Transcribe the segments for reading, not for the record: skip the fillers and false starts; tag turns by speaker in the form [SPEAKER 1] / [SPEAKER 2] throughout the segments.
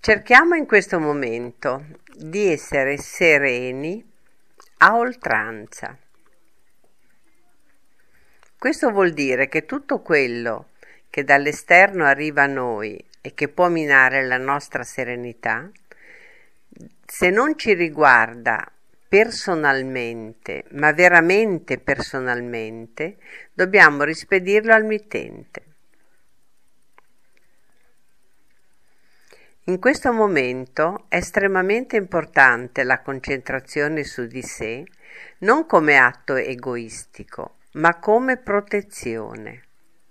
[SPEAKER 1] Cerchiamo in questo momento di essere sereni a oltranza. Questo vuol dire che tutto quello che dall'esterno arriva a noi e che può minare la nostra serenità, se non ci riguarda personalmente, ma veramente personalmente, dobbiamo rispedirlo al mittente. In questo momento è estremamente importante la concentrazione su di sé, non come atto egoistico, ma come protezione.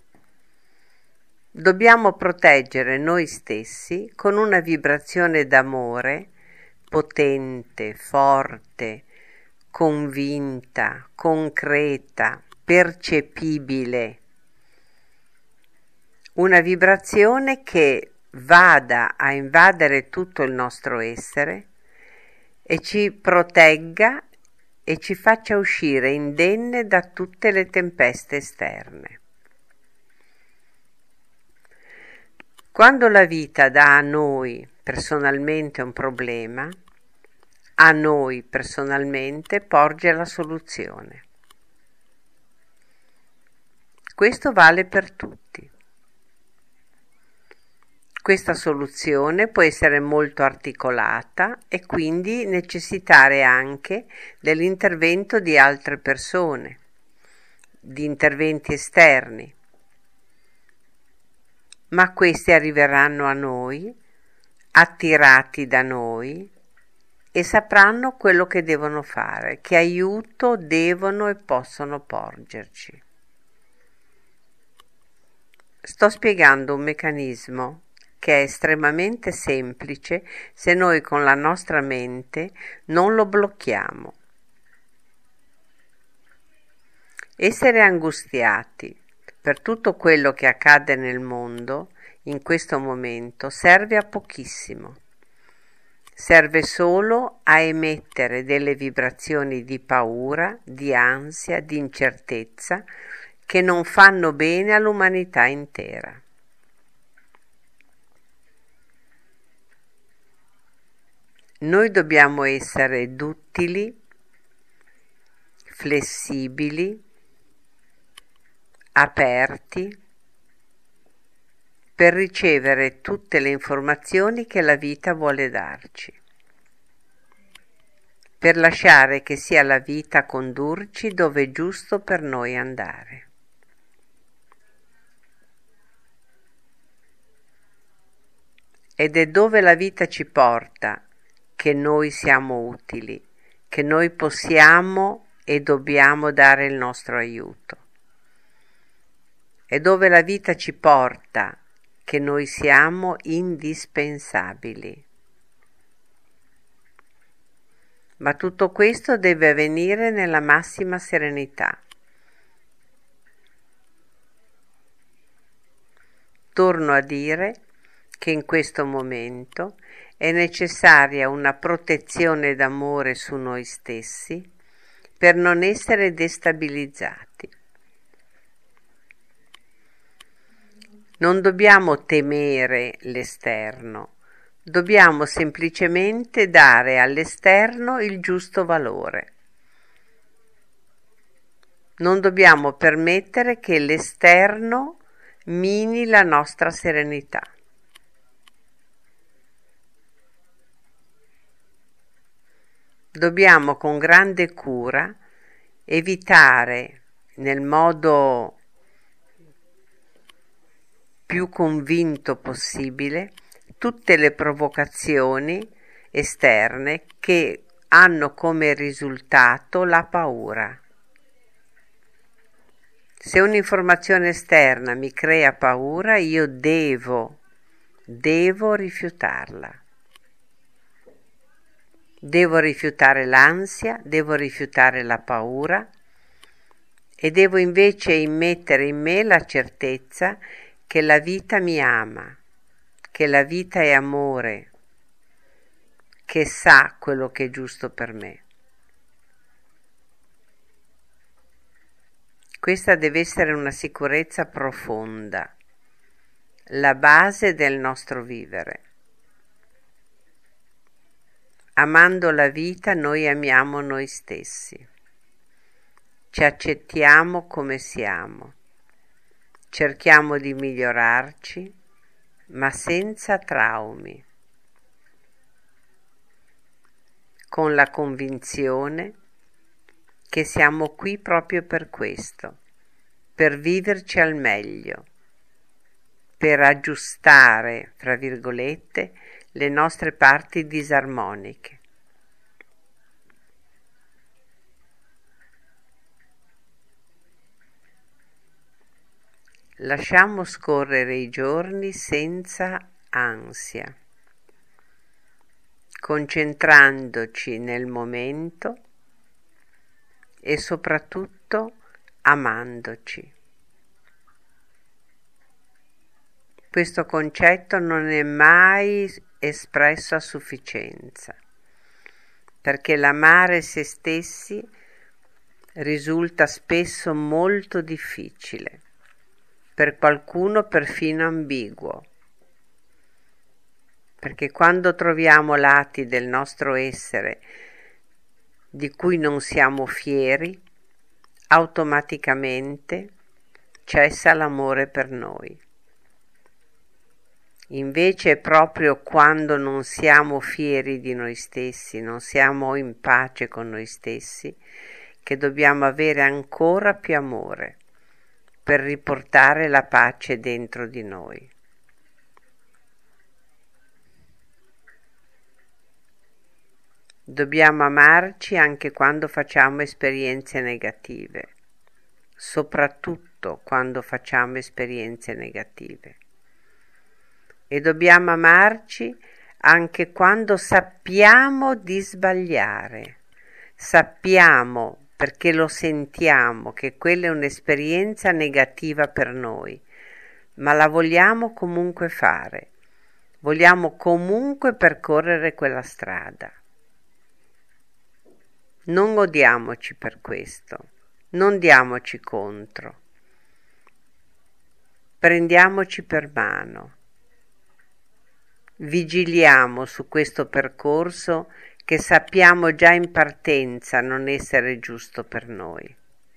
[SPEAKER 1] Dobbiamo proteggere noi stessi con una vibrazione d'amore potente, forte, convinta, concreta, percepibile. Una vibrazione che vada a invadere tutto il nostro essere e ci protegga e ci faccia uscire indenne da tutte le tempeste esterne. Quando la vita dà a noi personalmente un problema, a noi personalmente porge la soluzione. Questo vale per tutti. Questa soluzione può essere molto articolata e quindi necessitare anche dell'intervento di altre persone, di interventi esterni. Ma questi arriveranno a noi, attirati da noi, e sapranno quello che devono fare, che aiuto devono e possono porgerci. Sto spiegando un meccanismo che è estremamente semplice se noi con la nostra mente non lo blocchiamo. Essere angustiati per tutto quello che accade nel mondo in questo momento serve a pochissimo. Serve solo a emettere delle vibrazioni di paura, di ansia, di incertezza che non fanno bene all'umanità intera. Noi dobbiamo essere duttili, flessibili, aperti per ricevere tutte le informazioni che la vita vuole darci, per lasciare che sia la vita a condurci dove è giusto per noi andare. Ed è dove la vita ci porta che noi siamo utili, che noi possiamo e dobbiamo dare il nostro aiuto. È dove la vita ci porta che noi siamo indispensabili. Ma tutto questo deve avvenire nella massima serenità. Torno a dire che in questo momento è necessaria una protezione d'amore su noi stessi per non essere destabilizzati. Non dobbiamo temere l'esterno, dobbiamo semplicemente dare all'esterno il giusto valore. Non dobbiamo permettere che l'esterno mini la nostra serenità. Dobbiamo con grande cura evitare nel modo più convinto possibile tutte le provocazioni esterne che hanno come risultato la paura. Se un'informazione esterna mi crea paura, io devo rifiutarla. Devo rifiutare l'ansia, devo rifiutare la paura e devo invece immettere in me la certezza che la vita mi ama, che la vita è amore, che sa quello che è giusto per me. Questa deve essere una sicurezza profonda, la base del nostro vivere. Amando la vita noi amiamo noi stessi. Ci accettiamo come siamo. Cerchiamo di migliorarci, ma senza traumi, con la convinzione che siamo qui proprio per questo, per viverci al meglio, per aggiustare, fra virgolette, le nostre parti disarmoniche. Lasciamo scorrere i giorni senza ansia, concentrandoci nel momento e soprattutto amandoci. Questo concetto non è mai espresso a sufficienza, perché l'amare se stessi risulta spesso molto difficile, per qualcuno perfino ambiguo, perché quando troviamo lati del nostro essere di cui non siamo fieri, automaticamente cessa l'amore per noi. Invece è proprio quando non siamo fieri di noi stessi, non siamo in pace con noi stessi, che dobbiamo avere ancora più amore per riportare la pace dentro di noi. Dobbiamo amarci anche quando facciamo esperienze negative, soprattutto quando facciamo esperienze negative. E dobbiamo amarci anche quando sappiamo di sbagliare, sappiamo perché lo sentiamo che quella è un'esperienza negativa per noi, ma la vogliamo comunque fare, vogliamo comunque percorrere quella strada. Non odiamoci per questo, non diamoci contro, prendiamoci per mano. Vigiliamo su questo percorso che sappiamo già in partenza non essere giusto per noi.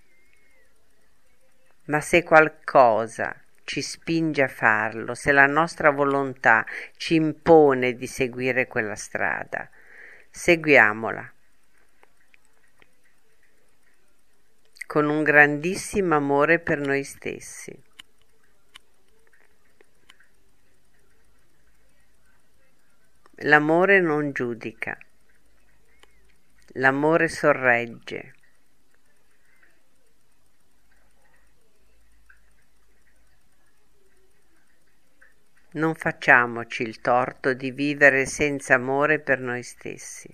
[SPEAKER 1] Ma se qualcosa ci spinge a farlo, se la nostra volontà ci impone di seguire quella strada, seguiamola con un grandissimo amore per noi stessi. L'amore non giudica, l'amore sorregge. Non facciamoci il torto di vivere senza amore per noi stessi.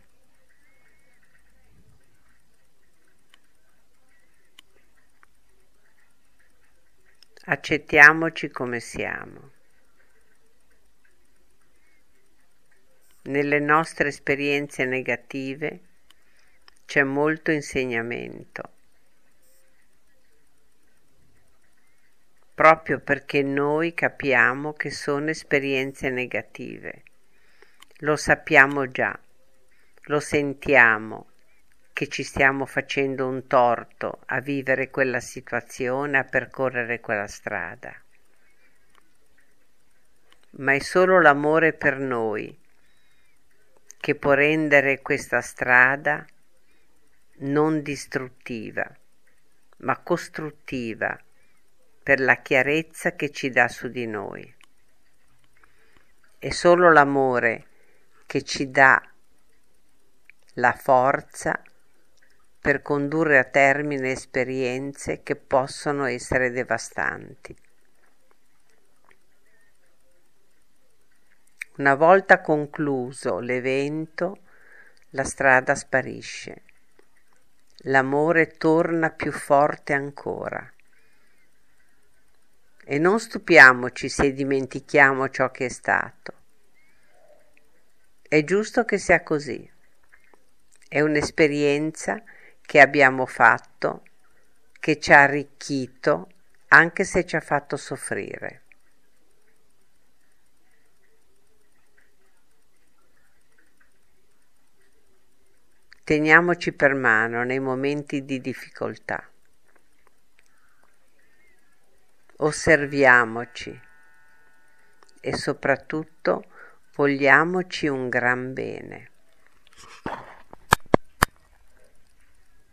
[SPEAKER 1] Accettiamoci come siamo. Nelle nostre esperienze negative c'è molto insegnamento, proprio perché noi capiamo che sono esperienze negative. Lo sappiamo già, lo sentiamo che ci stiamo facendo un torto a vivere quella situazione, a percorrere quella strada. Ma è solo l'amore per noi che può rendere questa strada non distruttiva, ma costruttiva per la chiarezza che ci dà su di noi. È solo l'amore che ci dà la forza per condurre a termine esperienze che possono essere devastanti. Una volta concluso l'evento, la strada sparisce. L'amore torna più forte ancora. E non stupiamoci se dimentichiamo ciò che è stato. È giusto che sia così. È un'esperienza che abbiamo fatto, che ci ha arricchito, anche se ci ha fatto soffrire. Teniamoci per mano nei momenti di difficoltà. Osserviamoci e soprattutto vogliamoci un gran bene.